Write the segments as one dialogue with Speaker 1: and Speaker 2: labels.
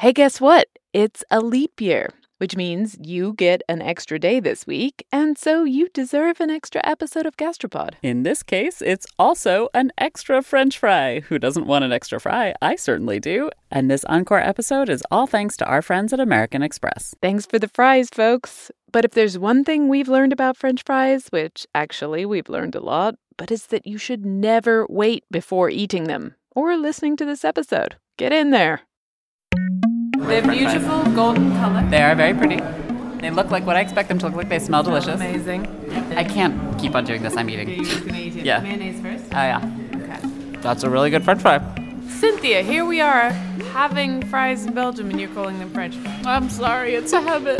Speaker 1: Hey, guess what? It's a leap year, which means you get an extra day this week, and so you deserve an extra episode of Gastropod.
Speaker 2: In this case, it's also an extra French fry. Who doesn't want an extra fry? I certainly do. And this encore episode is all thanks to our friends at American Express.
Speaker 1: Thanks for the fries, folks. But if there's one thing we've learned about French fries, which actually we've learned a lot, but it's that you should never wait before eating them or listening to this episode. Get in there.
Speaker 2: They're beautiful golden color. They are very pretty. They look like what I expect them to look like. They smell delicious.
Speaker 1: Amazing.
Speaker 2: I can't keep on doing this. I'm eating.
Speaker 1: You're just going to eat it.
Speaker 2: Yeah.
Speaker 1: Mayonnaise first?
Speaker 2: Oh, yeah.
Speaker 1: Okay.
Speaker 2: That's a really good French fry.
Speaker 1: Cynthia, here we are having fries in Belgium and you're calling them French fries.
Speaker 2: I'm sorry. It's a habit.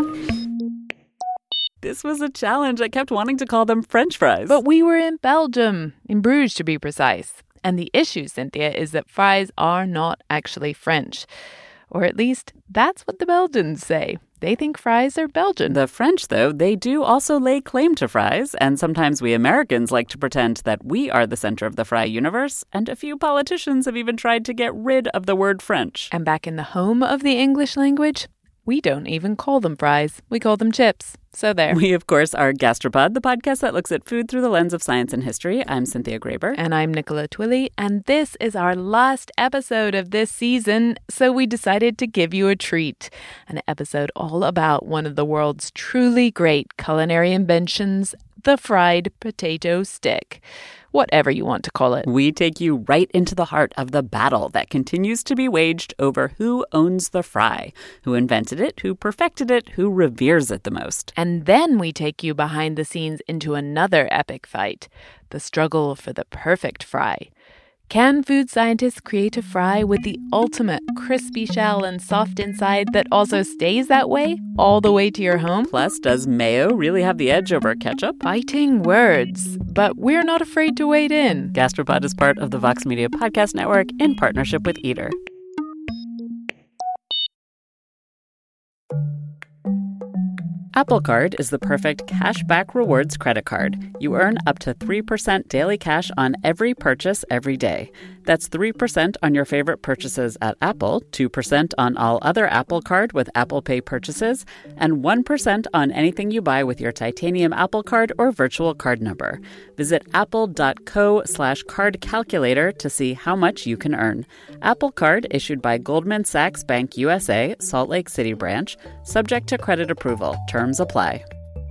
Speaker 2: This was a challenge. I kept wanting to call them French fries.
Speaker 1: But we were in Belgium, in Bruges to be precise. And the issue, Cynthia, is that fries are not actually French. Or at least, that's what the Belgians say. They think fries are Belgian.
Speaker 2: The French, though, they do also lay claim to fries, and sometimes we Americans like to pretend that we are the center of the fry universe, and a few politicians have even tried to get rid of the word French.
Speaker 1: And back in the home of the English language, we don't even call them fries. We call them chips. So there.
Speaker 2: We, of course, are Gastropod, the podcast that looks at food through the lens of science and history. I'm Cynthia Graber.
Speaker 1: And I'm Nicola Twilley. And this is our last episode of this season, so we decided to give you a treat. An episode all about one of the world's truly great culinary inventions, the fried potato stick. Whatever you want to call it.
Speaker 2: We take you right into the heart of the battle that continues to be waged over who owns the fry, who invented it, who perfected it, who reveres it the most.
Speaker 1: And then we take you behind the scenes into another epic fight, the struggle for the perfect fry. Can food scientists create a fry with the ultimate crispy shell and soft inside that also stays that way all the way to your home?
Speaker 2: Plus, does mayo really have the edge over ketchup?
Speaker 1: Fighting words, but we're not afraid to wade in.
Speaker 2: Gastropod is part of the Vox Media Podcast Network in partnership with Eater. Apple Card is the perfect cashback rewards credit card. You earn up to 3% daily cash on every purchase every day. That's 3% on your favorite purchases at Apple, 2% on all other Apple Card with Apple Pay purchases, and 1% on anything you buy with your titanium Apple Card or virtual card number. Visit apple.co/card calculator to see how much you can earn. Apple Card issued by Goldman Sachs Bank USA, Salt Lake City branch, subject to credit approval. Terms apply.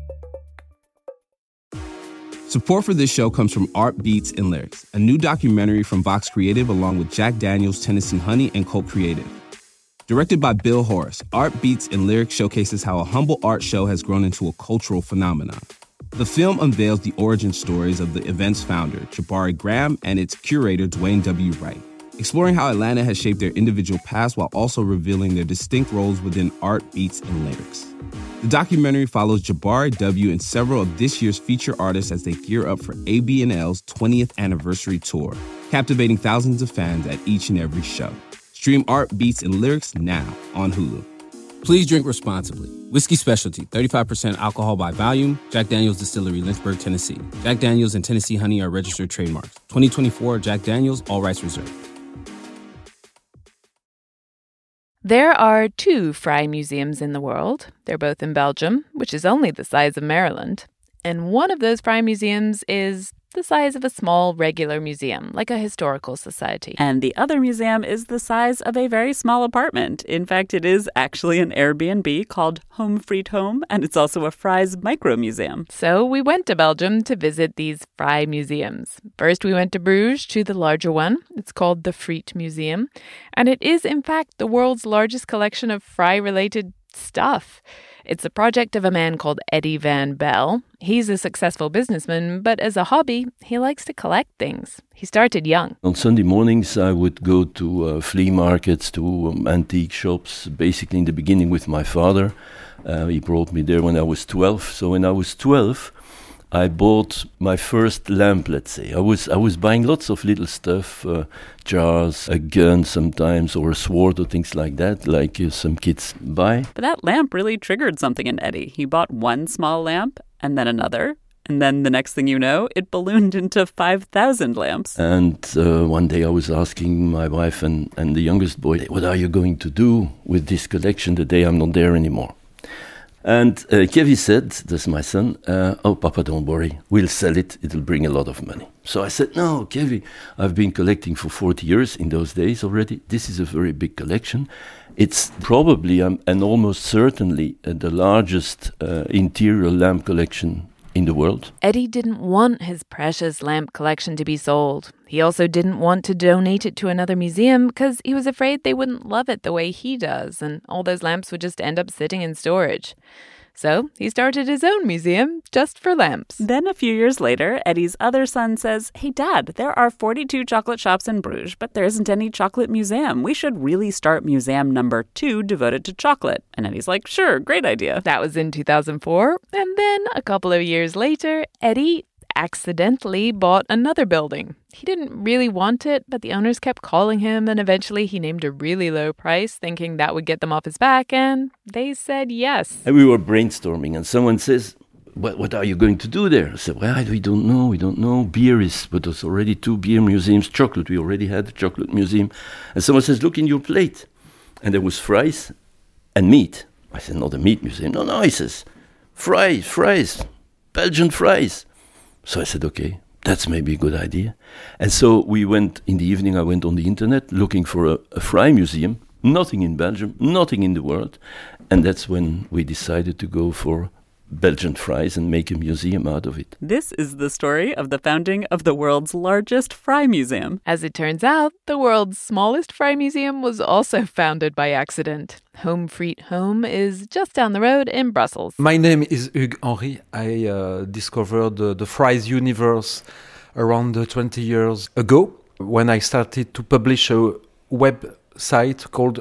Speaker 3: Support for this show comes from Art Beats and Lyrics, a new documentary from Vox Creative along with Jack Daniels, Tennessee Honey, and Colt Creative. Directed by Bill Horace, Art Beats and Lyrics showcases how a humble art show has grown into a cultural phenomenon. The film unveils the origin stories of the event's founder, Jabari Graham, and its curator, Dwayne W. Wright, exploring how Atlanta has shaped their individual paths while also revealing their distinct roles within Art Beats and Lyrics. The documentary follows Jabari W. and several of this year's feature artists as they gear up for AB&L's 20th anniversary tour, captivating thousands of fans at each and every show. Stream Art Beats and Lyrics now on Hulu. Please drink responsibly. Whiskey Specialty, 35% alcohol by volume. Jack Daniel's Distillery, Lynchburg, Tennessee. Jack Daniel's and Tennessee Honey are registered trademarks. 2024 Jack Daniel's, all rights reserved.
Speaker 1: There are 2 fry museums in the world. They're both in Belgium, which is only the size of Maryland. And one of those fry museums is the size of a small regular museum, like a historical society.
Speaker 2: And the other museum is the size of a very small apartment. In fact, it is actually an Airbnb called Home Friet Home, and it's also a Fry's micro museum.
Speaker 1: So we went to Belgium to visit these fry museums. First, we went to Bruges to the larger one. It's called the Friet Museum. And it is, in fact, the world's largest collection of fry-related stuff. It's the project of a man called Eddie Van Belle. He's a successful businessman, but as a hobby, he likes to collect things. He started young.
Speaker 4: On Sunday mornings, I would go to flea markets, to antique shops, basically in the beginning with my father. He brought me there when I was 12. So when I was 12, I bought my first lamp, let's say. I was buying lots of little stuff, jars, a gun sometimes, or a sword or things like that, like some kids buy.
Speaker 2: But that lamp really triggered something in Eddie. He bought one small lamp, and then another, And then the next thing you know, it ballooned into 5,000 lamps.
Speaker 4: And one day I was asking my wife and the youngest boy, what are you going to do with this collection the day I'm not there anymore? And Kevi said, that's my son, oh, Papa, don't worry, we'll sell it, it'll bring a lot of money. So I said, no, Kevi, I've been collecting for 40 years in those days already. This is a very big collection. It's probably and almost certainly the largest interior lamp collection in the world.
Speaker 1: Eddie didn't want his precious lamp collection to be sold. He also didn't want to donate it to another museum because he was afraid they wouldn't love it the way he does, and all those lamps would just end up sitting in storage. So he started his own museum just for lamps.
Speaker 2: Then a few years later, Eddie's other son says, hey, Dad, there are 42 chocolate shops in Bruges, but there isn't any chocolate museum. We should really start museum number 2 devoted to chocolate. And Eddie's like, sure, great idea.
Speaker 1: That was in 2004. And then a couple of years later, Eddie accidentally bought another building. He didn't really want it, but the owners kept calling him, and eventually he named a really low price, thinking that would get them off his back, and they said yes.
Speaker 4: And we were brainstorming, and someone says, what are you going to do there? I said, well, we don't know. Beer is, but there's already 2 beer museums. Chocolate, we already had a chocolate museum. And someone says, look in your plate. And there was fries and meat. I said, not a meat museum. No, he says, fries, Belgian fries. So I said, okay, that's maybe a good idea. And so we went, in the evening, I went on the internet looking for a fry museum. Nothing in Belgium, nothing in the world. And that's when we decided to go for Belgian fries and make a museum out of it.
Speaker 2: This is the story of the founding of the world's largest fry museum.
Speaker 1: As it turns out, the world's smallest fry museum was also founded by accident. Home Friet Home is just down the road in Brussels.
Speaker 5: My name is Hugues Henry. I discovered the fries universe around 20 years ago when I started to publish a website called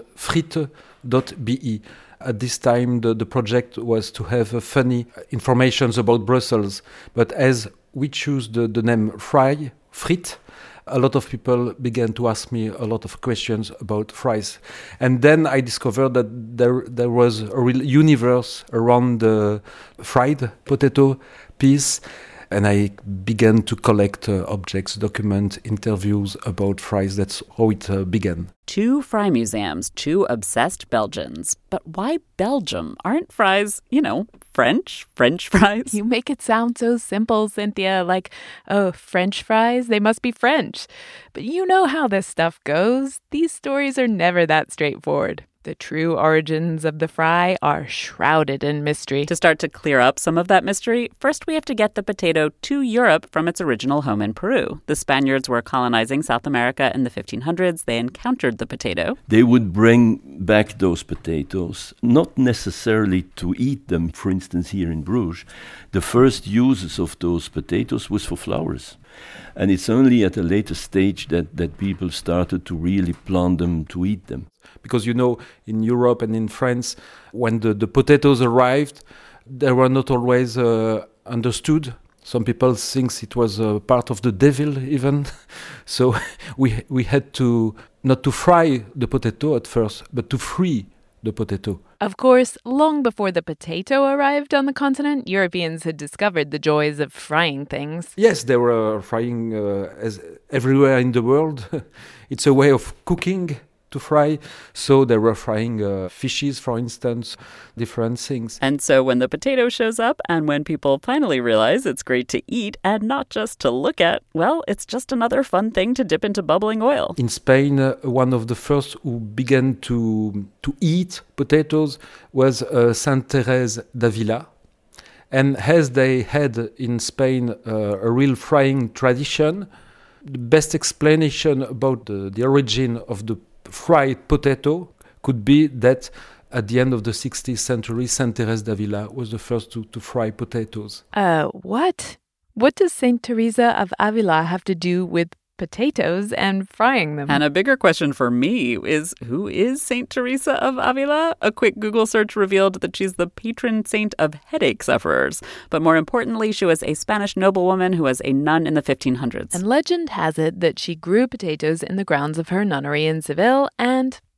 Speaker 5: friet.be. At this time, the project was to have funny information about Brussels. But as we choose the name friet, a lot of people began to ask me a lot of questions about fries. And then I discovered that there was a real universe around the fried potato piece. And I began to collect objects, document interviews about fries. That's how it began.
Speaker 2: 2 fry museums, 2 obsessed Belgians. But why Belgium? Aren't fries, French fries?
Speaker 1: You make it sound so simple, Cynthia, like, oh, French fries, they must be French. But you know how this stuff goes. These stories are never that straightforward. The true origins of the fry are shrouded in mystery.
Speaker 2: To start to clear up some of that mystery, first we have to get the potato to Europe from its original home in Peru. The Spaniards were colonizing South America in the 1500s. They encountered the potato.
Speaker 4: They would bring back those potatoes, not necessarily to eat them. For instance, here in Bruges, the first uses of those potatoes was for flowers. And it's only at a later stage that people started to really plant them to eat them.
Speaker 5: Because, in Europe and in France, when the potatoes arrived, they were not always understood. Some people think it was part of the devil even. So we had to, not to fry the potato at first, but to free the potato.
Speaker 1: Of course, long before the potato arrived on the continent, Europeans had discovered the joys of frying things.
Speaker 5: Yes, they were frying as everywhere in the world. It's a way of cooking to fry. So they were frying fishes, for instance, different things.
Speaker 2: And so when the potato shows up and when people finally realize it's great to eat and not just to look at, well, it's just another fun thing to dip into bubbling oil.
Speaker 5: In Spain, one of the first who began to eat potatoes was Saint Thérèse d'Avila. And as they had in Spain a real frying tradition, the best explanation about the origin of the fried potato could be that at the end of the 16th century, Saint Thérèse d'Avila was the first to fry potatoes.
Speaker 1: What? What does Saint Teresa of Avila have to do with potatoes and frying them?
Speaker 2: And a bigger question for me is, who is Saint Teresa of Avila? A quick Google search revealed that she's the patron saint of headache sufferers. But more importantly, she was a Spanish noblewoman who was a nun in the 1500s.
Speaker 1: And legend has it that she grew potatoes in the grounds of her nunnery in Seville and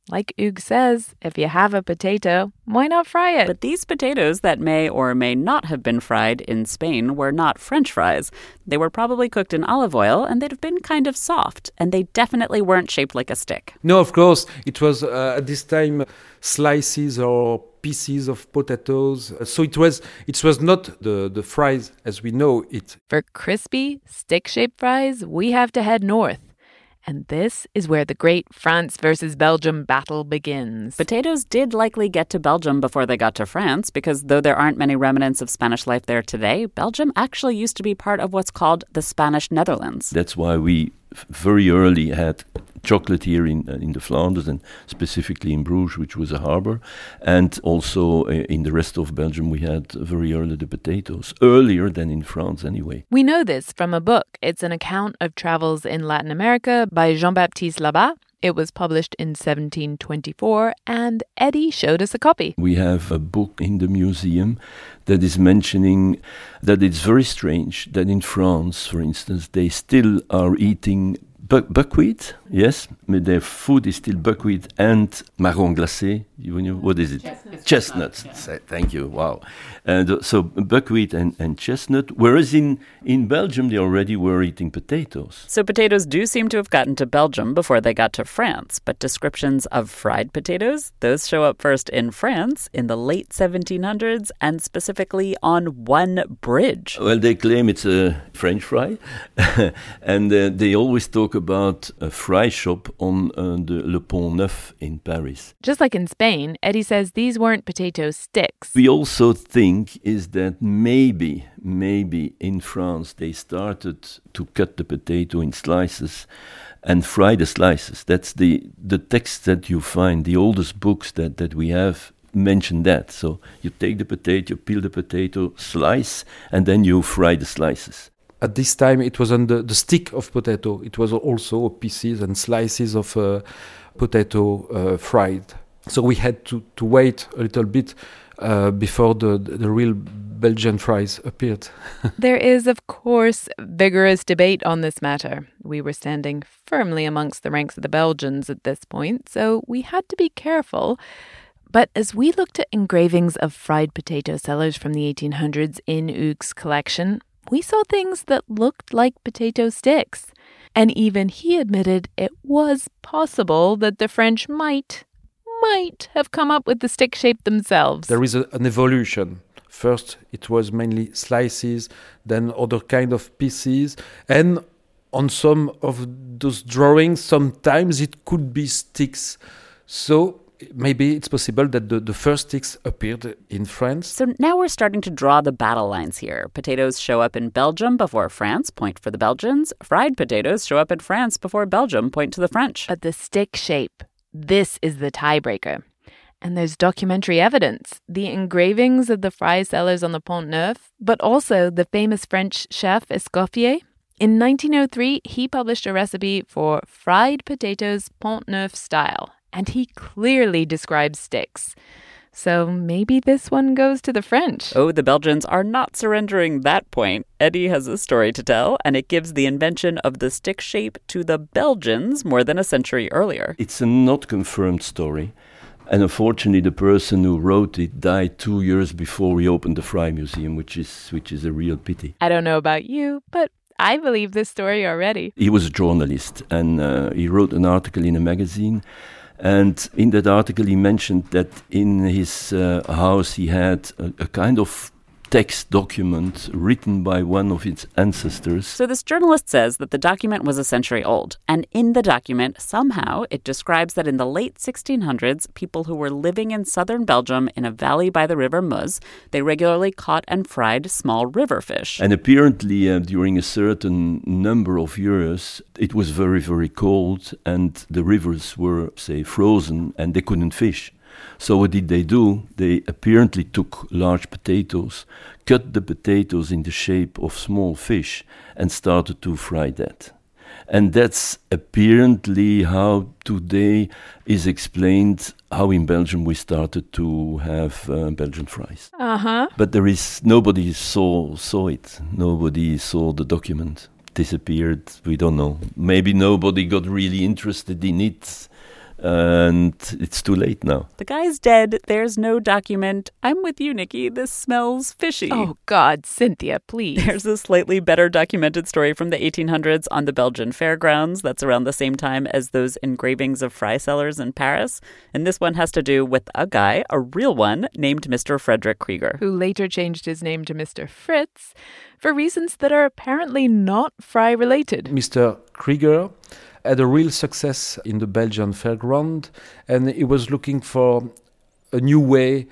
Speaker 1: Like Hugues says, if you have a potato, why not fry it?
Speaker 2: But these potatoes that may or may not have been fried in Spain were not French fries. They were probably cooked in olive oil, and they'd have been kind of soft, and they definitely weren't shaped like a stick.
Speaker 5: No, of course, it was at this time slices or pieces of potatoes. So it was not the fries as we know it.
Speaker 1: For crispy, stick-shaped fries, we have to head north. And this is where the great France versus Belgium battle begins.
Speaker 2: Potatoes did likely get to Belgium before they got to France, because though there aren't many remnants of Spanish life there today, Belgium actually used to be part of what's called the Spanish Netherlands.
Speaker 4: That's why we very early had chocolate here in the Flanders, and specifically in Bruges, which was a harbor. And also in the rest of Belgium, we had very early the potatoes, earlier than in France anyway.
Speaker 1: We know this from a book. It's an account of travels in Latin America by Jean-Baptiste Labat. It was published in 1724, and Eddie showed us a copy.
Speaker 4: We have a book in the museum that is mentioning that it's very strange that in France, for instance, they still are eating buckwheat, yes, but their food is still buckwheat and marron glacé. You know, what is it? Chestnuts. Thank you. Wow. And so buckwheat and chestnut, whereas in Belgium they already were eating potatoes.
Speaker 2: So potatoes do seem to have gotten to Belgium before they got to France, but descriptions of fried potatoes, those show up first in France in the late 1700s, and specifically on one bridge.
Speaker 4: Well, they claim it's a French fry, and they always talk about a fry shop on the Le Pont Neuf in Paris.
Speaker 1: Just like in Spain, Eddie says these weren't potato sticks.
Speaker 4: We also think is that maybe in France they started to cut the potato in slices and fry the slices. That's the text that you find, the oldest books that we have mention that. So you take the potato, peel the potato, slice, and then you fry the slices.
Speaker 5: At this time, it was on the stick of potato. It was also pieces and slices of potato fried. So we had to wait a little bit before the real Belgian fries appeared.
Speaker 1: There is, of course, vigorous debate on this matter. We were standing firmly amongst the ranks of the Belgians at this point, so we had to be careful. But as we looked at engravings of fried potato sellers from the 1800s in Hugues' collection, we saw things that looked like potato sticks. And even he admitted it was possible that the French might have come up with the stick shape themselves.
Speaker 5: There is an evolution. First, it was mainly slices, then other kind of pieces. And on some of those drawings, sometimes it could be sticks. So maybe it's possible that the first sticks appeared in France.
Speaker 2: So now we're starting to draw the battle lines here. Potatoes show up in Belgium before France, point for the Belgians. Fried potatoes show up in France before Belgium, point to the French.
Speaker 1: But the stick shape, this is the tiebreaker. And there's documentary evidence. The engravings of the fry sellers on the Pont Neuf, but also the famous French chef Escoffier. In 1903, he published a recipe for fried potatoes Pont Neuf style. And he clearly describes sticks. So maybe this one goes to the French.
Speaker 2: Oh, the Belgians are not surrendering that point. Eddie has a story to tell, and it gives the invention of the stick shape to the Belgians more than a century earlier.
Speaker 4: It's a not confirmed story. And unfortunately, the person who wrote it died 2 years before we opened the Fry Museum, which is a real pity.
Speaker 1: I don't know about you, but I believe this story already.
Speaker 4: He was a journalist, and he wrote an article in a magazine. And in that article, he mentioned that in his house, he had a kind of text document written by one of its ancestors.
Speaker 2: So this journalist says that the document was a century old. And in the document, somehow, it describes that in the late 1600s, people who were living in southern Belgium in a valley by the river Meuse, they regularly caught and fried small river fish.
Speaker 4: And apparently, during a certain number of years, it was very, very cold, and the rivers were, say, frozen, and they couldn't fish. So what did they do? They apparently took large potatoes, cut the potatoes in the shape of small fish, and started to fry that. And that's apparently how today is explained how in Belgium we started to have Belgian fries. But nobody saw it. Nobody saw the document. Disappeared, we don't know. Maybe nobody got really interested in it. and it's too late now.
Speaker 2: The guy's dead. There's no document. I'm with you, Nikki. This smells fishy.
Speaker 1: Oh, God, Cynthia, please.
Speaker 2: There's a slightly better documented story from the 1800s on the Belgian fairgrounds. That's around the same time as those engravings of fry sellers in Paris. And this one has to do with a guy, a real one, named Mr. Frederick Krieger.
Speaker 1: Who later changed his name to Mr. Fritz for reasons that are apparently not fry-related.
Speaker 5: Mr. Krieger had a real success in the Belgian fairground, and he was looking for a new way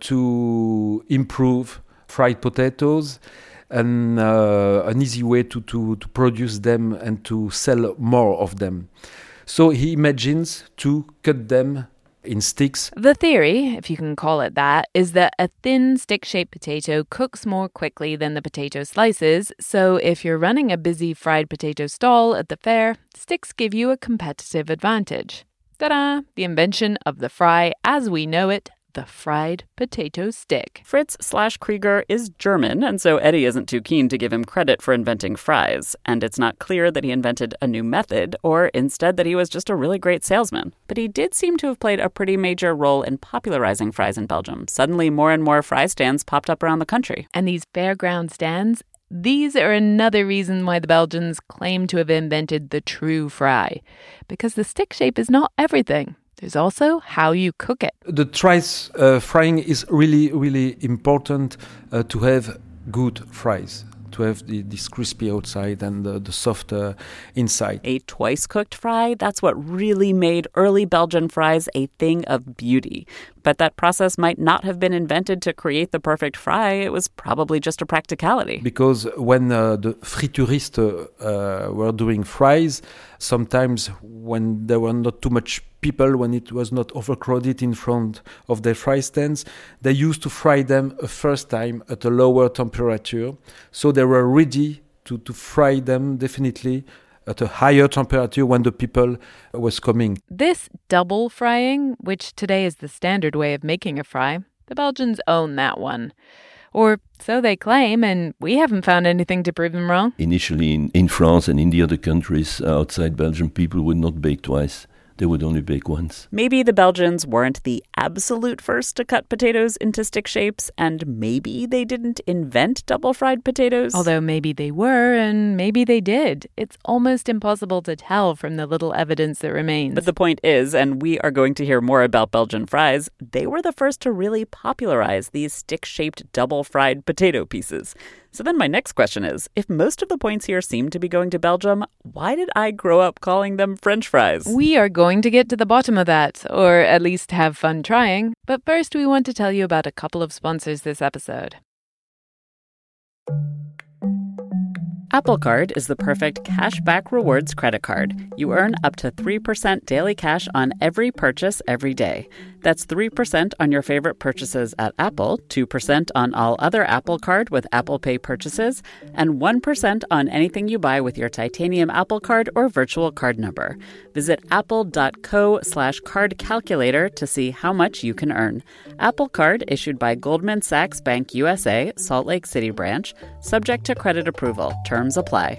Speaker 5: to improve fried potatoes and an easy way to produce them and to sell more of them. So he imagines to cut them in sticks.
Speaker 1: The theory, if you can call it that, is that a thin stick-shaped potato cooks more quickly than the potato slices, so if you're running a busy fried potato stall at the fair, sticks give you a competitive advantage. Ta-da! The invention of the fry as we know it, the fried potato stick.
Speaker 2: Fritz/Krieger is German, and so Eddie isn't too keen to give him credit for inventing fries. And it's not clear that he invented a new method, or instead that he was just a really great salesman. But he did seem to have played a pretty major role in popularizing fries in Belgium. Suddenly, more and more fry stands popped up around the country.
Speaker 1: And these fairground stands, these are another reason why the Belgians claim to have invented the true fry. Because the stick shape is not everything. There's also how you cook it.
Speaker 5: The trice frying is really, really important to have good fries, to have this crispy outside and the soft inside.
Speaker 2: A twice-cooked fry, that's what really made early Belgian fries a thing of beauty. But that process might not have been invented to create the perfect fry. It was probably just a practicality.
Speaker 5: Because when the frituristes were doing fries, sometimes when there were not too much people, when it was not overcrowded in front of their fry stands, they used to fry them a first time at a lower temperature. So they were ready to fry them definitely at a higher temperature when the people was coming.
Speaker 1: This double frying, which today is the standard way of making a fry, the Belgians own that one. Or so they claim, and we haven't found anything to prove them wrong.
Speaker 4: Initially in France and in the other countries outside Belgium, people would not bake twice. They would only bake once.
Speaker 2: Maybe the Belgians weren't the absolute first to cut potatoes into stick shapes, and maybe they didn't invent double-fried potatoes.
Speaker 1: Although maybe they were, and maybe they did. It's almost impossible to tell from the little evidence that remains.
Speaker 2: But the point is, and we are going to hear more about Belgian fries, they were the first to really popularize these stick-shaped double-fried potato pieces. So then my next question is, if most of the points here seem to be going to Belgium, why did I grow up calling them French fries?
Speaker 1: We are going to get to the bottom of that, or at least have fun trying. But first, we want to tell you about a couple of sponsors this episode.
Speaker 2: Apple Card is the perfect cashback rewards credit card. You earn up to 3% daily cash on every purchase every day. That's 3% on your favorite purchases at Apple, 2% on all other Apple Card with Apple Pay purchases, and 1% on anything you buy with your titanium Apple Card or virtual card number. Visit apple.co/card calculator to see how much you can earn. Apple Card issued by Goldman Sachs Bank USA, Salt Lake City branch, subject to credit approval. Terms apply.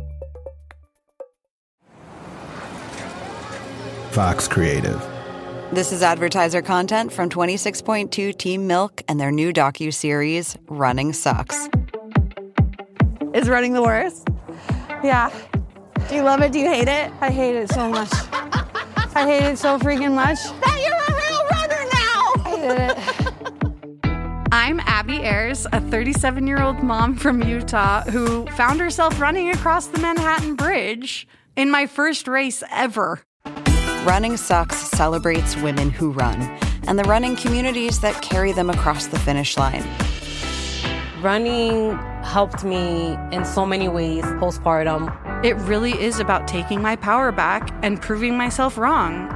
Speaker 6: Fox Creative.
Speaker 7: This is advertiser content from 26.2 Team Milk and their new docuseries, Running Sucks.
Speaker 8: Is running the worst? Yeah. Do you love it? Do you hate it? I hate it so much. I hate it so freaking much. That you're a real runner now! I hate it.
Speaker 9: I'm Abby Ayers, a 37-year-old mom from Utah who found herself running across the Manhattan Bridge in my first race ever.
Speaker 7: Running Sucks celebrates women who run and the running communities that carry them across the finish line.
Speaker 10: Running helped me in so many ways postpartum.
Speaker 9: It really is about taking my power back and proving myself wrong.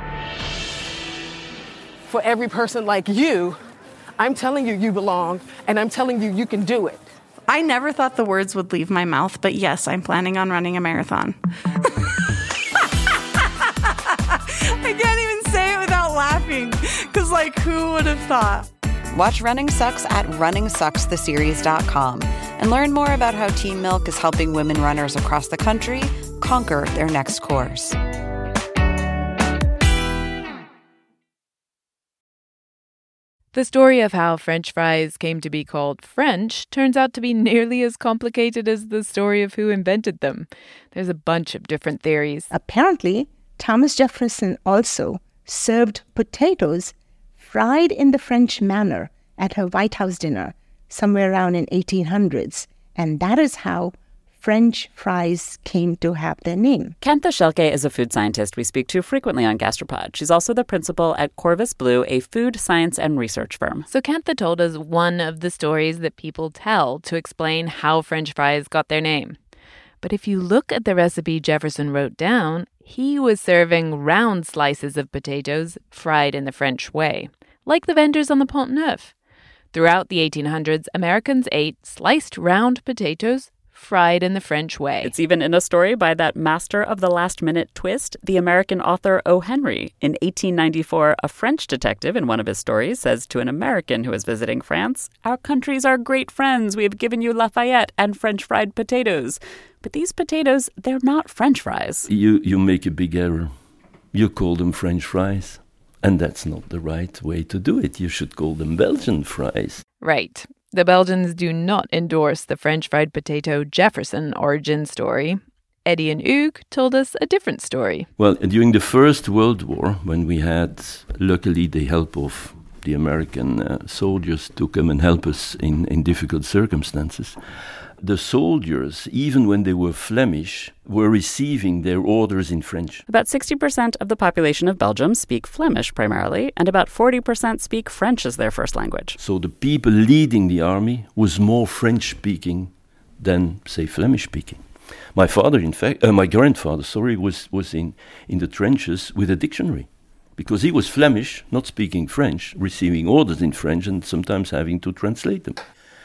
Speaker 11: For every person like you, I'm telling you you belong, and I'm telling you you can do it.
Speaker 9: I never thought the words would leave my mouth, but yes, I'm planning on running a marathon. I can't even say it without laughing, because, who would have thought?
Speaker 7: Watch Running Sucks at runningsuckstheseries.com and learn more about how Team Milk is helping women runners across the country conquer their next course.
Speaker 1: The story of how French fries came to be called French turns out to be nearly as complicated as the story of who invented them. There's a bunch of different theories.
Speaker 6: Apparently, Thomas Jefferson also served potatoes fried in the French manner at her White House dinner somewhere around in 1800s, and that is how French fries came to have their name.
Speaker 2: Kentha Schelke is a food scientist we speak to frequently on Gastropod. She's also the principal at Corvus Blue, a food science and research firm.
Speaker 1: So Kentha told us one of the stories that people tell to explain how French fries got their name. But if you look at the recipe Jefferson wrote down, he was serving round slices of potatoes fried in the French way, like the vendors on the Pont Neuf. Throughout the 1800s, Americans ate sliced round potatoes fried in the French way.
Speaker 2: It's even in a story by that master of the last-minute twist, the American author O. Henry. In 1894, a French detective in one of his stories says to an American who is visiting France, "Our countries are great friends. We have given you Lafayette and French fried potatoes." But these potatoes, they're not French fries.
Speaker 4: You make a big error. You call them French fries. And that's not the right way to do it. You should call them Belgian fries.
Speaker 1: Right. The Belgians do not endorse the French fried potato Jefferson origin story. Eddie and Hugues told us a different story.
Speaker 4: Well, during the First World War, when we had, luckily, the help of the American soldiers to come and help us in difficult circumstances, the soldiers, even when they were Flemish, were receiving their orders in French.
Speaker 2: About 60% of the population of Belgium speak Flemish primarily, and about 40% speak French as their first language.
Speaker 4: So the people leading the army was more French-speaking than, say, Flemish-speaking. My father, in fact, my grandfather, was in the trenches with a dictionary, because he was Flemish, not speaking French, receiving orders in French, and sometimes having to translate them.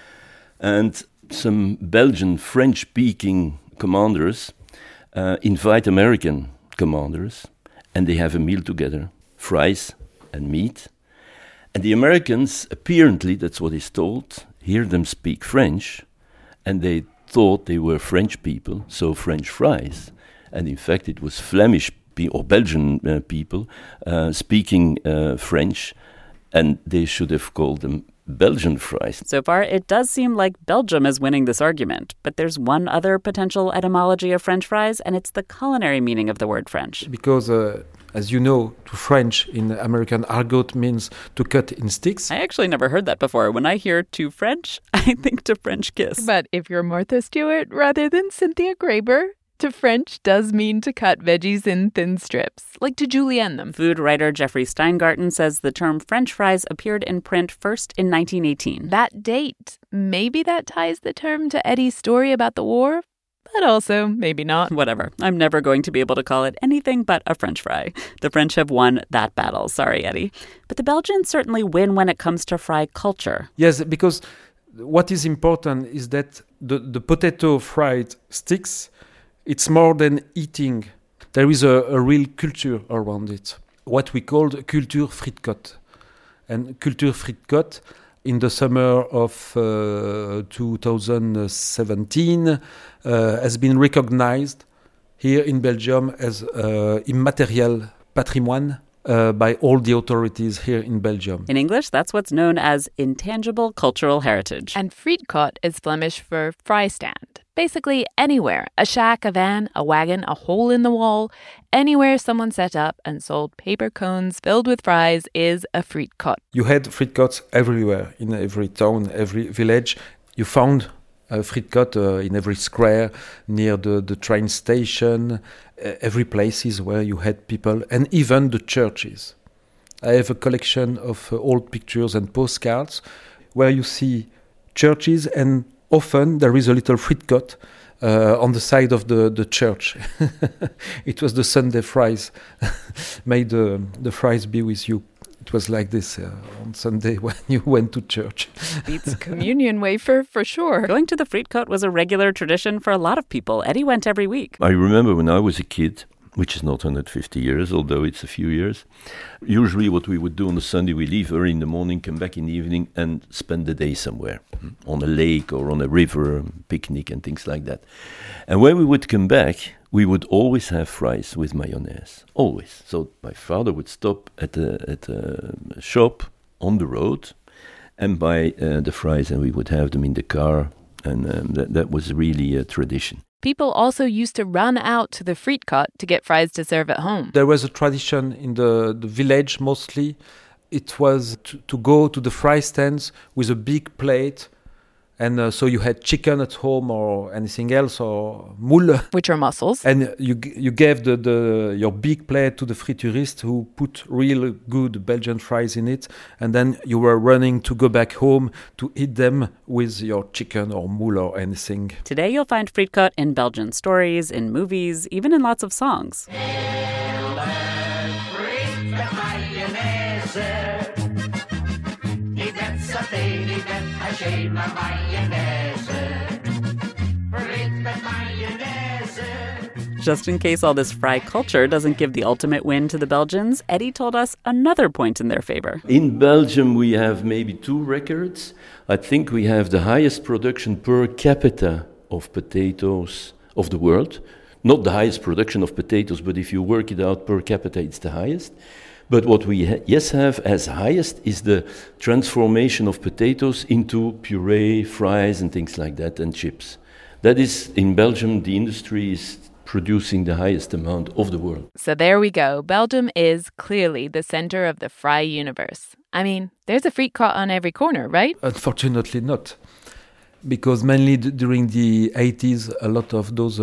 Speaker 4: And some Belgian French-speaking commanders invite American commanders, and they have a meal together, fries and meat. And the Americans, apparently, that's what is told, hear them speak French, and they thought they were French people, so French fries. And in fact, it was Flemish or Belgian people speaking French, and they should have called them Belgian fries.
Speaker 2: So far, it does seem like Belgium is winning this argument. But there's one other potential etymology of French fries, and it's the culinary meaning of the word French.
Speaker 5: Because, as you know, to French in American argot means to cut in sticks.
Speaker 2: I actually never heard that before. When I hear to French, I think to French kiss.
Speaker 1: But if you're Martha Stewart rather than Cynthia Graber, to French does mean to cut veggies in thin strips, like to julienne them.
Speaker 2: Food writer Jeffrey Steingarten says the term French fries appeared in print first in 1918.
Speaker 1: That date, maybe that ties the term to Eddie's story about the war, but also maybe not.
Speaker 2: Whatever. I'm never going to be able to call it anything but a French fry. The French have won that battle. Sorry, Eddie. But the Belgians certainly win when it comes to fry culture.
Speaker 5: Yes, because what is important is that the potato fried sticks, it's more than eating. There is a real culture around it, what we called culture frites-côtes. And culture frites-côtes, in the summer of 2017, has been recognized here in Belgium as immaterial patrimoine by all the authorities here in Belgium.
Speaker 2: In English, that's what's known as intangible cultural heritage.
Speaker 1: And frietcot is Flemish for fry stand. Basically anywhere, a shack, a van, a wagon, a hole in the wall, anywhere someone set up and sold paper cones filled with fries is a frietcot.
Speaker 5: You had frietcots everywhere, in every town, every village. You found a frietcot in every square, near the train station, every places where you had people, and even the churches. I have a collection of old pictures and postcards where you see churches, and often there is a little frietcot on the side of the church. It was the Sunday fries. May the fries be with you. It was like this on Sunday when you went to church.
Speaker 1: Beats communion wafer for sure.
Speaker 2: Going to the frietcot was a regular tradition for a lot of people. Eddie went every week.
Speaker 4: I remember when I was a kid, which is not 150 years, although it's a few years. Usually what we would do on a Sunday, we leave early in the morning, come back in the evening and spend the day somewhere, on a lake or on a river, picnic and things like that. And when we would come back, we would always have fries with mayonnaise, always. So my father would stop at a shop on the road and buy the fries, and we would have them in the car, and that was really a tradition.
Speaker 1: People also used to run out to the Frietkot to get fries to serve at home.
Speaker 5: There was a tradition in the village mostly. It was to go to the fry stands with a big plate. And so you had chicken at home or anything else, or moule,
Speaker 1: which are mussels.
Speaker 5: And you gave your big plate to the friturist who put real good Belgian fries in it. And then you were running to go back home to eat them with your chicken or moule or anything.
Speaker 2: Today you'll find Frietkot in Belgian stories, in movies, even in lots of songs. Just in case all this fry culture doesn't give the ultimate win to the Belgians, Eddie told us another point in their favor.
Speaker 4: In Belgium, we have maybe 2 records. I think we have the highest production per capita of potatoes of the world. Not the highest production of potatoes, but if you work it out per capita, it's the highest. But what we have as highest is the transformation of potatoes into puree, fries, and things like that, and chips. That is, in Belgium, the industry is producing the highest amount of the world.
Speaker 1: So there we go. Belgium is clearly the center of the fry universe. I mean, there's a Frietkot on every corner, right?
Speaker 5: Unfortunately not. Because mainly during the 80s, a lot of those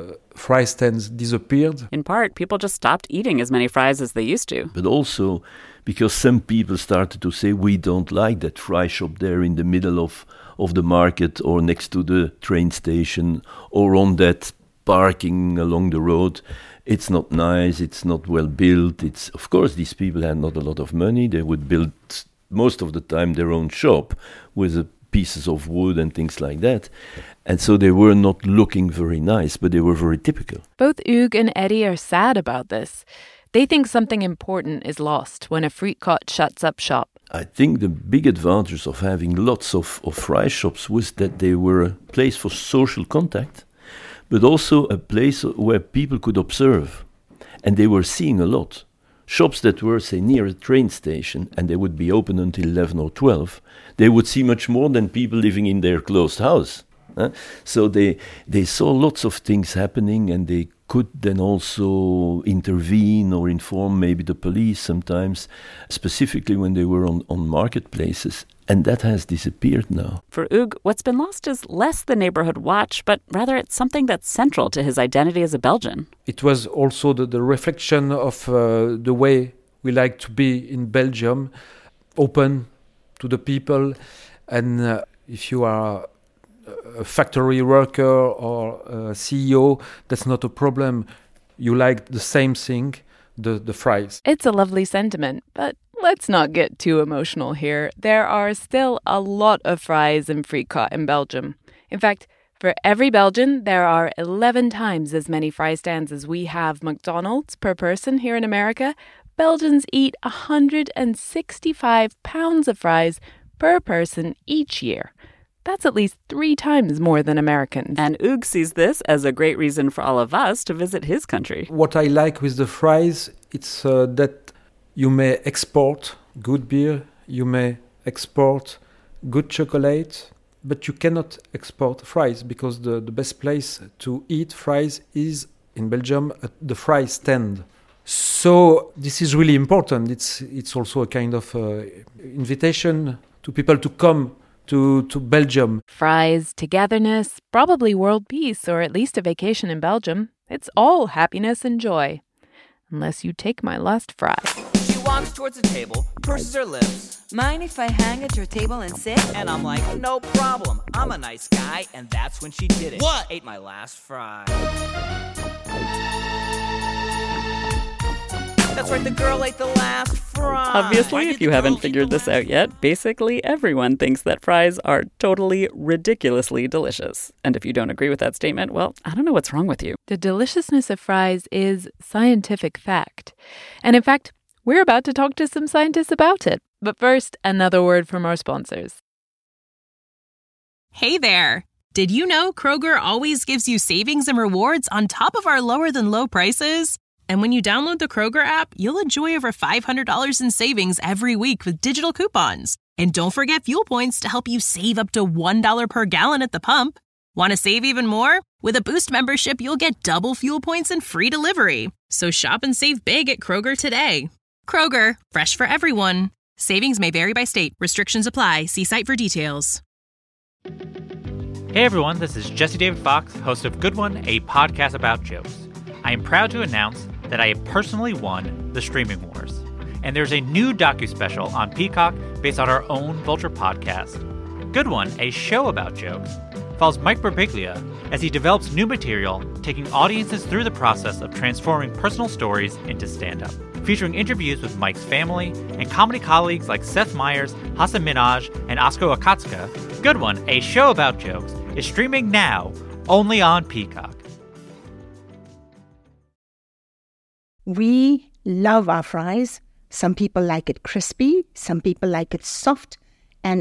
Speaker 5: fry stands disappeared.
Speaker 2: In part, people just stopped eating as many fries as they used to.
Speaker 4: But also because some people started to say, we don't like that fry shop there in the middle of the market or next to the train station or on that parking along the road. It's not nice, it's not well built. Of course, these people had not a lot of money. They would build most of the time their own shop with pieces of wood and things like that. And so they were not looking very nice, but they were very typical.
Speaker 1: Both Hugues and Eddie are sad about this. They think something important is lost when a Frietkot shuts up shop.
Speaker 4: I think the big advantage of having lots of fry shops was that they were a place for social contact, but also a place where people could observe. And they were seeing a lot. Shops that were, say, near a train station, and they would be open until 11 or 12, they would see much more than people living in their closed house. So they saw lots of things happening, and they could then also intervene or inform maybe the police sometimes, specifically when they were on marketplaces. And that has disappeared now.
Speaker 2: For Hugues, what's been lost is less the neighborhood watch, but rather it's something that's central to his identity as a Belgian.
Speaker 5: It was also the reflection of the way we like to be in Belgium, open to the people. And if you are a factory worker or a CEO, that's not a problem. You like the same thing, the fries.
Speaker 1: It's a lovely sentiment, but let's not get too emotional here. There are still a lot of fries and Frietkot in Belgium. In fact, for every Belgian, there are 11 times as many fry stands as we have McDonald's per person here in America. Belgians eat 165 pounds of fries per person each year. That's at least 3 times more than Americans.
Speaker 2: And Hugues sees this as a great reason for all of us to visit his country.
Speaker 5: What I like with the fries, it's that you may export good beer, you may export good chocolate, but you cannot export fries because the best place to eat fries is in Belgium at the fry stand. So this is really important. It's also a kind of invitation to people to come to Belgium.
Speaker 1: Fries, togetherness, probably world peace, or at least a vacation in Belgium. It's all happiness and joy. Unless you take my last fry.
Speaker 12: She walks towards the table, purses her lips.
Speaker 13: Mind if I hang at your table and sit?
Speaker 12: And I'm like, no problem. I'm a nice guy, and that's when she did it.
Speaker 13: What?
Speaker 12: Ate my last fry. That's right, the girl ate the last fry.
Speaker 2: Obviously, if you haven't figured this out yet, basically everyone thinks that fries are totally ridiculously delicious. And if you don't agree with that statement, well, I don't know what's wrong with you.
Speaker 1: The deliciousness of fries is scientific fact. And in fact, we're about to talk to some scientists about it. But first, another word from our sponsors.
Speaker 14: Hey there! Did you know Kroger always gives you savings and rewards on top of our lower-than-low prices? And when you download the Kroger app, you'll enjoy over $500 in savings every week with digital coupons. And don't forget Fuel Points to help you save up to $1 per gallon at the pump. Want to save even more? With a Boost membership, you'll get double Fuel Points and free delivery. So shop and save big at Kroger today. Kroger, fresh for everyone. Savings may vary by state. Restrictions apply. See site for details.
Speaker 15: Hey everyone, this is Jesse David Fox, host of Good One, a podcast about jokes. I am proud to announce that I have personally won the Streaming Wars. And there's a new docu-special on Peacock based on our own Vulture podcast. Good One, a show about jokes, follows Mike Birbiglia as he develops new material, taking audiences through the process of transforming personal stories into stand-up. Featuring interviews with Mike's family and comedy colleagues like Seth Meyers, Hasan Minhaj, and Oskar Akatsuka, Good One, a show about jokes, is streaming now only on Peacock.
Speaker 6: We love our fries. Some people like it crispy. Some people like it soft and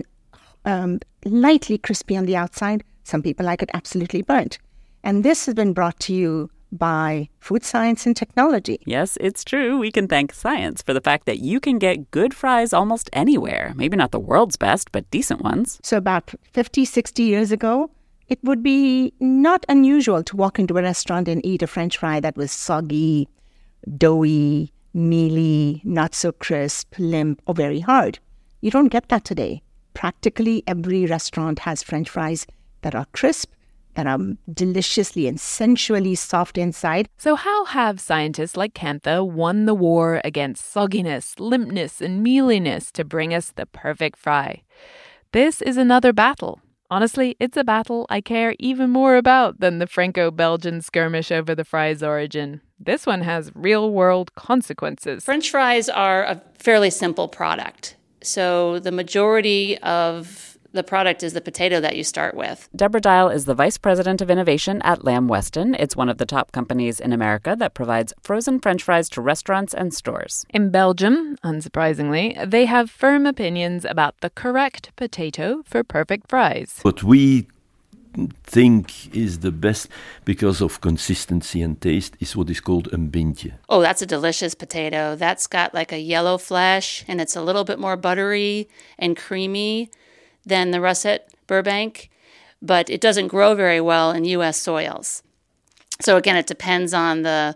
Speaker 6: lightly crispy on the outside. Some people like it absolutely burnt. And this has been brought to you by Food Science and Technology.
Speaker 2: Yes, it's true. We can thank science for the fact that you can get good fries almost anywhere. Maybe not the world's best, but decent ones.
Speaker 6: So about 50, 60 years ago, it would be not unusual to walk into a restaurant and eat a French fry that was soggy, doughy, mealy, not so crisp, limp, or very hard. You don't get that today. Practically every restaurant has French fries that are crisp, that are deliciously and sensually soft inside.
Speaker 1: So how have scientists like Kantha won the war against sogginess, limpness, and mealiness to bring us the perfect fry? This is another battle. Honestly, it's a battle I care even more about than the Franco-Belgian skirmish over the fry's origin. This one has real-world consequences.
Speaker 16: French fries are a fairly simple product. So the majority of the product is the potato that you start with.
Speaker 2: Deborah Dial is the Vice President of Innovation at Lamb Weston. It's one of the top companies in America that provides frozen French fries to restaurants and stores.
Speaker 1: In Belgium, unsurprisingly, they have firm opinions about the correct potato for perfect fries.
Speaker 4: What we think is the best because of consistency and taste is what is called een bintje.
Speaker 16: Oh, that's a delicious potato. That's got like a yellow flesh, and it's a little bit more buttery and creamy than the russet Burbank, but it doesn't grow very well in U.S. soils. So again, it depends on the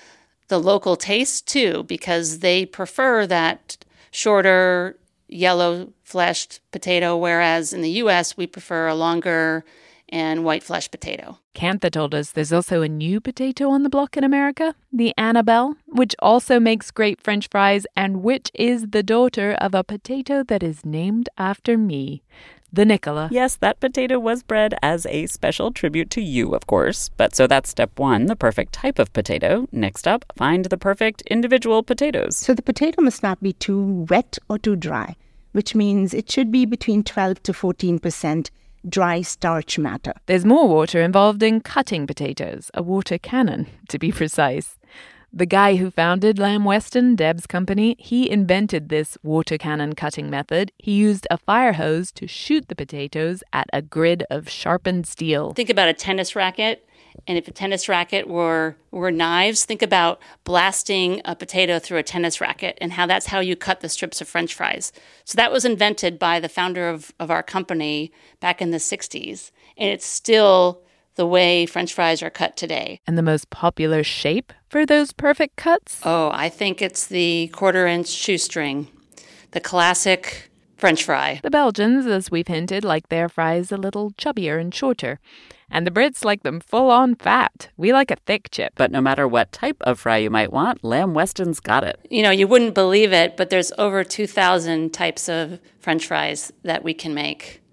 Speaker 16: local taste too, because they prefer that shorter, yellow-fleshed potato, whereas in the U.S. we prefer a longer and white-fleshed potato.
Speaker 1: Kantha told us there's also a new potato on the block in America, the Annabelle, which also makes great French fries and which is the daughter of a potato that is named after me, the Nicola.
Speaker 2: Yes, that potato was bred as a special tribute to you, of course. But so that's step one, the perfect type of potato. Next up, find the perfect individual potatoes.
Speaker 6: So the potato must not be too wet or too dry, which means it should be between 12 to 14% dry starch matter.
Speaker 1: There's more water involved in cutting potatoes, a water cannon, to be precise. The guy who founded Lamb Weston, Deb's company, he invented this water cannon cutting method. He used a fire hose to shoot the potatoes at a grid of sharpened steel.
Speaker 16: Think about a tennis racket, and if a tennis racket were knives, think about blasting a potato through a tennis racket and that's how you cut the strips of French fries. So that was invented by the founder of our company back in the 60s, and it's still the way French fries are cut today.
Speaker 1: And the most popular shape for those perfect cuts?
Speaker 16: Oh, I think it's the 1/4-inch shoestring, the classic French fry.
Speaker 1: The Belgians, as we've hinted, like their fries a little chubbier and shorter. And the Brits like them full-on fat. We like a thick chip.
Speaker 2: But no matter what type of fry you might want, Lamb Weston's got it.
Speaker 16: You know, you wouldn't believe it, but there's over 2,000 types of French fries that we can make.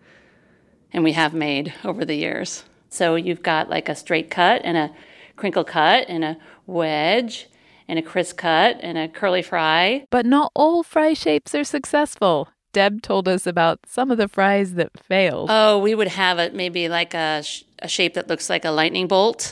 Speaker 16: And we have made over the years. So you've got like a straight cut and a crinkle cut and a wedge and a crisp cut and a curly fry.
Speaker 1: But not all fry shapes are successful. Deb told us about some of the fries that failed.
Speaker 16: Oh, we would have it maybe like a shape that looks like a lightning bolt.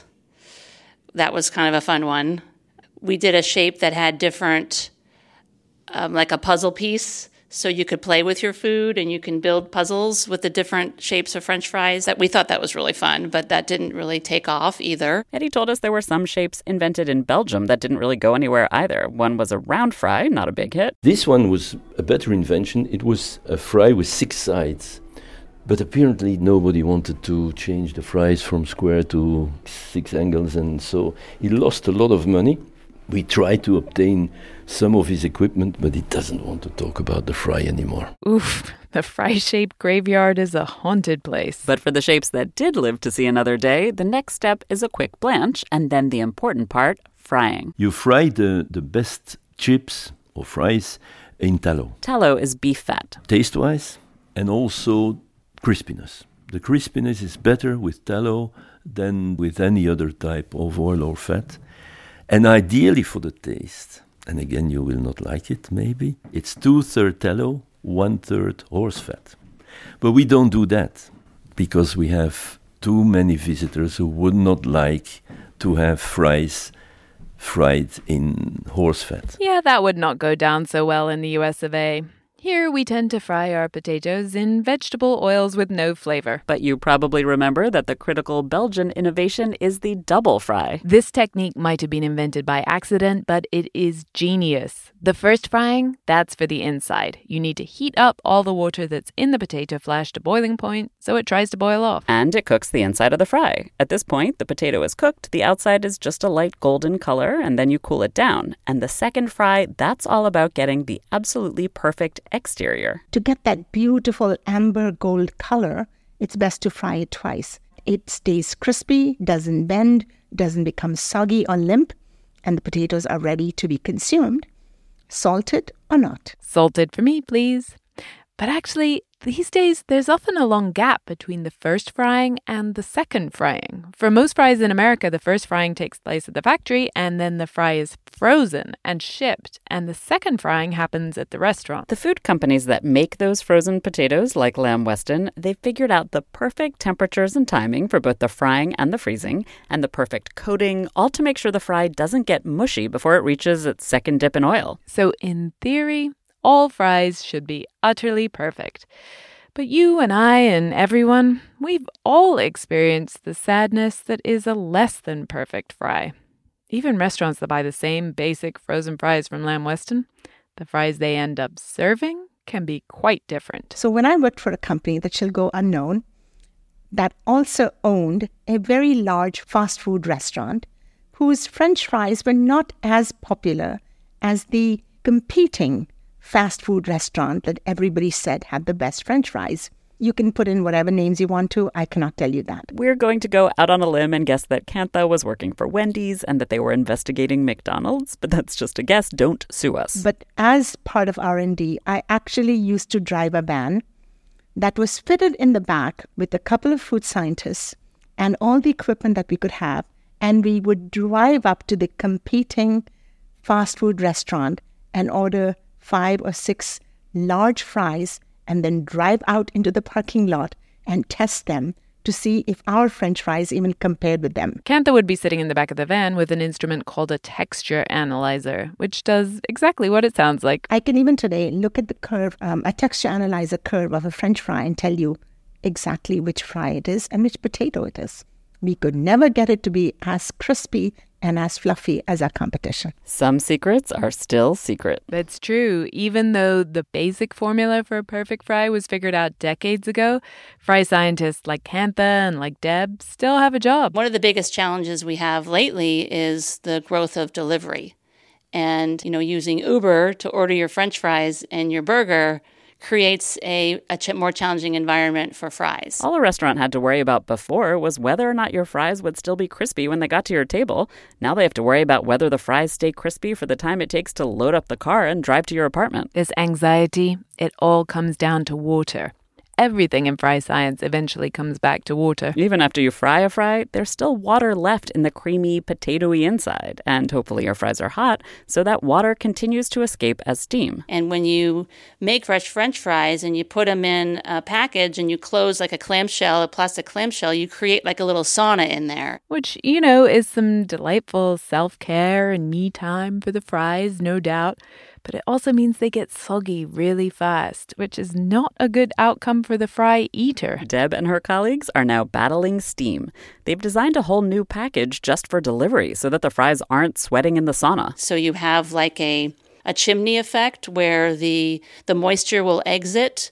Speaker 16: That was kind of a fun one. We did a shape that had different, like a puzzle piece so you could play with your food and you can build puzzles with the different shapes of French fries. That we thought that was really fun, but that didn't really take off either.
Speaker 2: Eddie told us there were some shapes invented in Belgium that didn't really go anywhere either. One was a round fry, not a big hit.
Speaker 4: This one was a better invention. It was a fry with 6 sides. But apparently nobody wanted to change the fries from square to 6 angles, and so he lost a lot of money. We tried to obtain some of his equipment, but he doesn't want to talk about the fry anymore.
Speaker 1: Oof, the fry-shaped graveyard is a haunted place.
Speaker 2: But for the shapes that did live to see another day, the next step is a quick blanch, and then the important part, frying.
Speaker 4: You fry the best chips or fries in tallow.
Speaker 2: Tallow is beef fat.
Speaker 4: Taste-wise, and also crispiness. The crispiness is better with tallow than with any other type of oil or fat. And ideally for the taste, and again you will not like it maybe, it's 2/3 tallow, 1/3 horse fat. But we don't do that because we have too many visitors who would not like to have fries fried in horse fat.
Speaker 1: Yeah, that would not go down so well in the US of A. Here, we tend to fry our potatoes in vegetable oils with no flavor.
Speaker 2: But you probably remember that the critical Belgian innovation is the double fry.
Speaker 1: This technique might have been invented by accident, but it is genius. The first frying, that's for the inside. You need to heat up all the water that's in the potato flesh to boiling point so it tries to boil off.
Speaker 2: And it cooks the inside of the fry. At this point, the potato is cooked, the outside is just a light golden color, and then you cool it down. And the second fry, that's all about getting the absolutely perfect exterior.
Speaker 6: To get that beautiful amber gold color, it's best to fry it twice. It stays crispy, doesn't bend, doesn't become soggy or limp, and the potatoes are ready to be consumed. Salted or not?
Speaker 1: Salted for me, please. But actually, these days, there's often a long gap between the first frying and the second frying. For most fries in America, the first frying takes place at the factory, and then the fry is frozen and shipped, and the second frying happens at the restaurant.
Speaker 2: The food companies that make those frozen potatoes, like Lamb Weston, they've figured out the perfect temperatures and timing for both the frying and the freezing, and the perfect coating, all to make sure the fry doesn't get mushy before it reaches its second dip in oil.
Speaker 1: So in theory, all fries should be utterly perfect. But you and I and everyone, we've all experienced the sadness that is a less than perfect fry. Even restaurants that buy the same basic frozen fries from Lamb Weston, the fries they end up serving can be quite different.
Speaker 6: So when I worked for a company that shall go unknown, that also owned a very large fast food restaurant whose French fries were not as popular as the competing fast food restaurant that everybody said had the best French fries. You can put in whatever names you want to. I cannot tell you that.
Speaker 2: We're going to go out on a limb and guess that Cantha was working for Wendy's and that they were investigating McDonald's, but that's just a guess. Don't sue us.
Speaker 6: But as part of R&D, I actually used to drive a van that was fitted in the back with a couple of food scientists and all the equipment that we could have, and we would drive up to the competing fast food restaurant and order 5 or 6 large fries and then drive out into the parking lot and test them to see if our French fries even compared with them.
Speaker 1: Cantha would be sitting in the back of the van with an instrument called a texture analyzer, which does exactly what it sounds like.
Speaker 6: I can even today look at the curve, a texture analyzer curve of a French fry and tell you exactly which fry it is and which potato it is. We could never get it to be as crispy and as fluffy as our competition.
Speaker 2: Some secrets are still secret.
Speaker 1: That's true. Even though the basic formula for a perfect fry was figured out decades ago, fry scientists like Cantha and like Deb still have a job.
Speaker 16: One of the biggest challenges we have lately is the growth of delivery. And, using Uber to order your French fries and your burger creates a more challenging environment for fries.
Speaker 2: All a restaurant had to worry about before was whether or not your fries would still be crispy when they got to your table. Now they have to worry about whether the fries stay crispy for the time it takes to load up the car and drive to your apartment.
Speaker 1: This anxiety, it all comes down to water. Everything in fry science eventually comes back to water.
Speaker 2: Even after you fry a fry, there's still water left in the creamy, potatoey inside. And hopefully your fries are hot, so that water continues to escape as steam.
Speaker 16: And when you make fresh French fries and you put them in a package and you close like a plastic clamshell, you create like a little sauna in there.
Speaker 1: Which, is some delightful self-care and me time for the fries, no doubt. but it also means they get soggy really fast, which is not a good outcome for the fry eater.
Speaker 2: Deb and her colleagues are now battling steam. They've designed a whole new package just for delivery so that the fries aren't sweating in the sauna.
Speaker 16: So you have like a chimney effect where the moisture will exit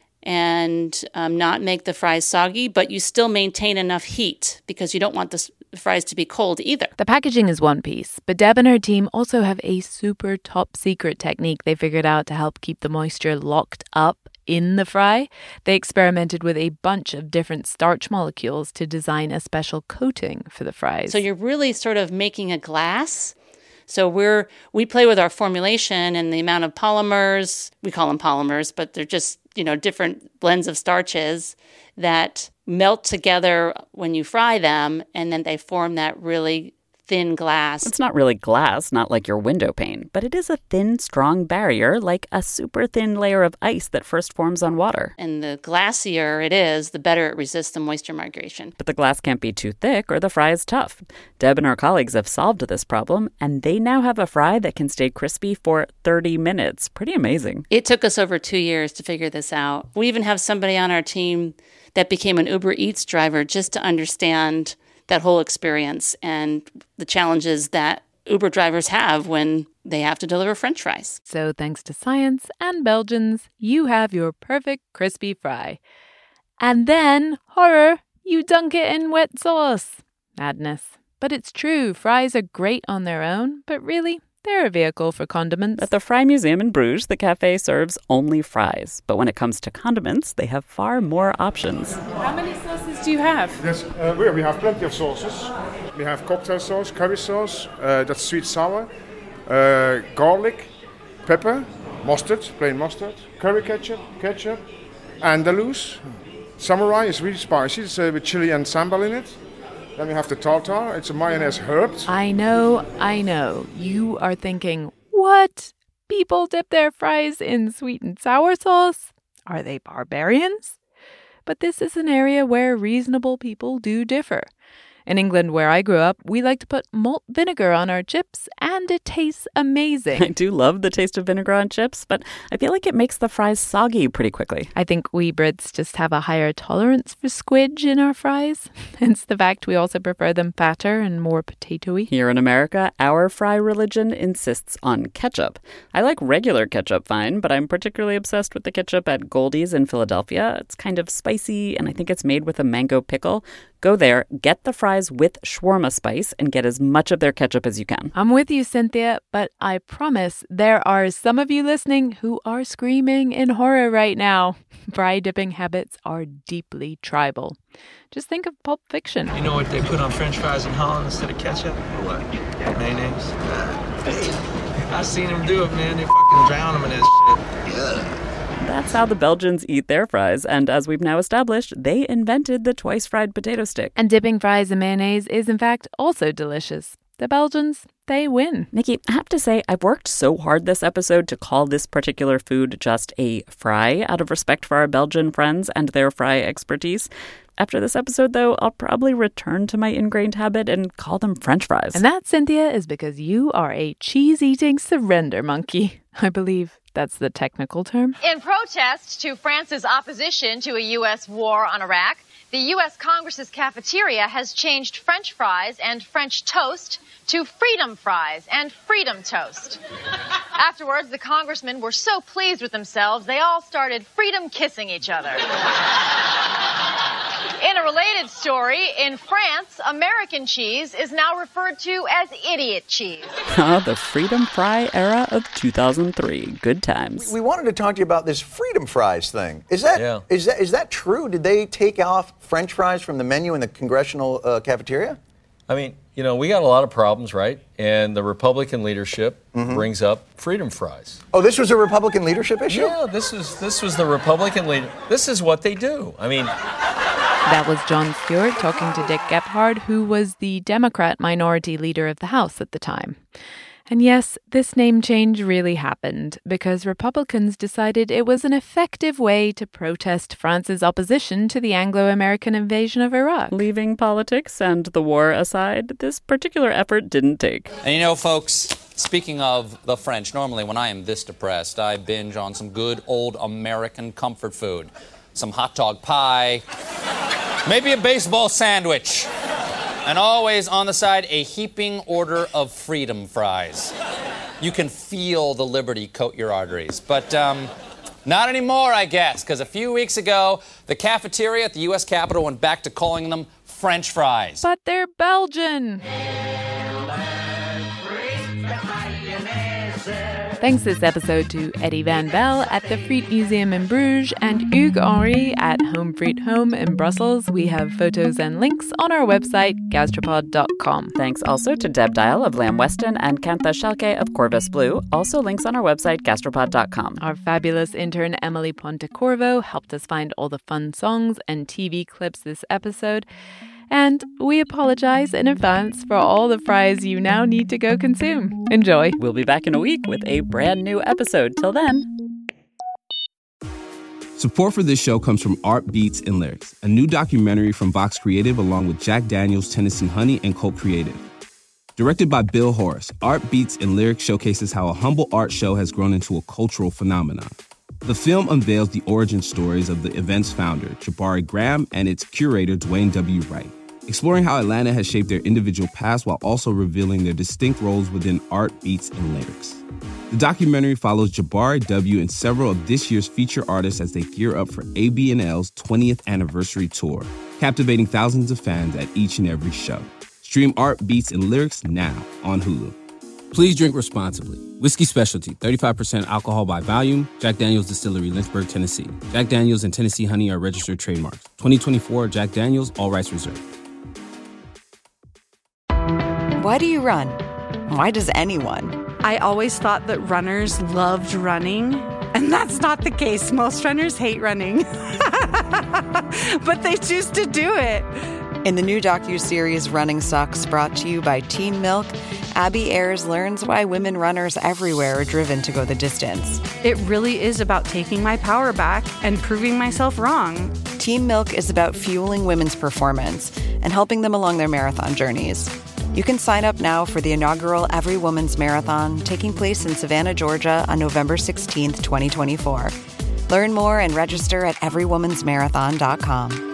Speaker 16: and not make the fries soggy, but you still maintain enough heat because you don't want the fries to be cold either.
Speaker 1: The packaging is one piece, but Deb and her team also have a super top secret technique they figured out to help keep the moisture locked up in the fry. They experimented with a bunch of different starch molecules to design a special coating for the fries.
Speaker 16: So you're really sort of making a glass. So we play with our formulation and the amount of polymers. We call them polymers, but they're just, different blends of starches that melt together when you fry them, and then they form that really thin glass.
Speaker 2: It's not really glass, not like your window pane, but it is a thin, strong barrier, like a super thin layer of ice that first forms on water.
Speaker 16: And the glassier it is, the better it resists the moisture migration.
Speaker 2: But the glass can't be too thick or the fry is tough. Deb and her colleagues have solved this problem, and they now have a fry that can stay crispy for 30 minutes. Pretty amazing.
Speaker 16: It took us over 2 years to figure this out. We even have somebody on our team that became an Uber Eats driver just to understand that whole experience and the challenges that Uber drivers have when they have to deliver French fries.
Speaker 1: So thanks to science and Belgians, you have your perfect crispy fry. And then, horror, you dunk it in wet sauce. Madness. But it's true, fries are great on their own, but really, they're a vehicle for condiments.
Speaker 2: At the Fry Museum in Bruges, the cafe serves only fries. But when it comes to condiments, they have far more options.
Speaker 1: How many sauces do you have?
Speaker 17: Yes, we have plenty of sauces. We have cocktail sauce, curry sauce, that's sweet sour, garlic, pepper, mustard, plain mustard, curry ketchup, Andalus. Samurai is really spicy, it's with chili and sambal in it. Then we have the tartar. It's a mayonnaise herbed.
Speaker 1: I know. You are thinking, what? People dip their fries in sweet and sour sauce? Are they barbarians? But this is an area where reasonable people do differ. In England, where I grew up, we like to put malt vinegar on our chips, and it tastes amazing.
Speaker 2: I do love the taste of vinegar on chips, but I feel like it makes the fries soggy pretty quickly.
Speaker 1: I think we Brits just have a higher tolerance for squidge in our fries, hence the fact we also prefer them fatter and more potato-y.
Speaker 2: Here in America, our fry religion insists on ketchup. I like regular ketchup fine, but I'm particularly obsessed with the ketchup at Goldie's in Philadelphia. It's kind of spicy, and I think it's made with a mango pickle. Go there, get the fries with shawarma spice, and get as much of their ketchup as you can.
Speaker 1: I'm with you, Cynthia, but I promise there are some of you listening who are screaming in horror right now. Fry dipping habits are deeply tribal. Just think of Pulp Fiction.
Speaker 18: You know what they put on French fries in Holland instead of ketchup? What? Mayonnaise. I've seen them do it, man. They fucking drown them in that shit. Yeah.
Speaker 2: That's how the Belgians eat their fries, and as we've now established, they invented the twice-fried potato stick.
Speaker 1: And dipping fries in mayonnaise is, in fact, also delicious. The Belgians, they win.
Speaker 2: Nikki, I have to say, I've worked so hard this episode to call this particular food just a fry, out of respect for our Belgian friends and their fry expertise. After this episode, though, I'll probably return to my ingrained habit and call them French fries.
Speaker 1: And that, Cynthia, is because you are a cheese-eating surrender monkey. I believe that's the technical term.
Speaker 19: In protest to France's opposition to a U.S. war on Iraq, the U.S. Congress's cafeteria has changed French fries and French toast to freedom fries and freedom toast. Afterwards, the congressmen were so pleased with themselves, they all started freedom kissing each other. In a related story, in France, American cheese is now referred to as idiot cheese.
Speaker 2: The freedom fry era of 2003. Good times.
Speaker 20: We wanted to talk to you about this freedom fries thing. Is that true? Did they take off French fries from the menu in the congressional cafeteria?
Speaker 21: I mean, we got a lot of problems, right? And the Republican leadership brings up freedom fries.
Speaker 20: Oh, this was a Republican leadership issue?
Speaker 21: Yeah, this was the Republican leader. This is what they do. I mean...
Speaker 1: That was Jon Stewart talking to Dick Gephardt, who was the Democrat minority leader of the House at the time. And yes, this name change really happened because Republicans decided it was an effective way to protest France's opposition to the Anglo-American invasion of Iraq.
Speaker 2: Leaving politics and the war aside, this particular effort didn't take.
Speaker 3: And you know, folks, speaking of the French, normally when I am this depressed, I binge on some good old American comfort food. Some hot dog pie, maybe a baseball sandwich. And always on the side, a heaping order of freedom fries. You can feel the liberty coat your arteries. But not anymore, I guess, because a few weeks ago, the cafeteria at the U.S. Capitol went back to calling them French fries.
Speaker 1: But they're Belgian. Thanks this episode to Eddie Van Belle at the Friet Museum in Bruges and Hugues Henry at Home Friet Home in Brussels. We have photos and links on our website, gastropod.com.
Speaker 2: Thanks also to Deb Dial of Lamb Weston and Kantha Schalke of Corvus Blue. Also links on our website, gastropod.com.
Speaker 1: Our fabulous intern, Emily Pontecorvo, helped us find all the fun songs and TV clips this episode. And we apologize in advance for all the fries you now need to go consume. Enjoy.
Speaker 2: We'll be back in a week with a brand new episode. Till then.
Speaker 22: Support for this show comes from Art Beats and Lyrics, a new documentary from Vox Creative along with Jack Daniels, Tennessee Honey, and Cult Creative. Directed by Bill Horace, Art Beats and Lyrics showcases how a humble art show has grown into a cultural phenomenon. The film unveils the origin stories of the event's founder, Jabari Graham, and its curator, Dwayne W. Wright, exploring how Atlanta has shaped their individual past while also revealing their distinct roles within art, beats, and lyrics. The documentary follows Jabari W. and several of this year's feature artists as they gear up for ABNL's 20th anniversary tour, captivating thousands of fans at each and every show. Stream Art, Beats, and Lyrics now on Hulu. Please drink responsibly. Whiskey Specialty, 35% alcohol by volume. Jack Daniel's Distillery, Lynchburg, Tennessee. Jack Daniel's and Tennessee Honey are registered trademarks. 2024 Jack Daniel's, all rights reserved.
Speaker 7: Why do you run? Why does anyone?
Speaker 9: I always thought that runners loved running, and that's not the case. Most runners hate running, but they choose to do it.
Speaker 7: In the new docuseries Running Sucks, brought to you by Teen Milk, Abby Ayers learns why women runners everywhere are driven to go the distance.
Speaker 9: It really is about taking my power back and proving myself wrong.
Speaker 7: Teen Milk is about fueling women's performance and helping them along their marathon journeys. You can sign up now for the inaugural Every Woman's Marathon taking place in Savannah, Georgia on November 16th, 2024. Learn more and register at everywomansmarathon.com.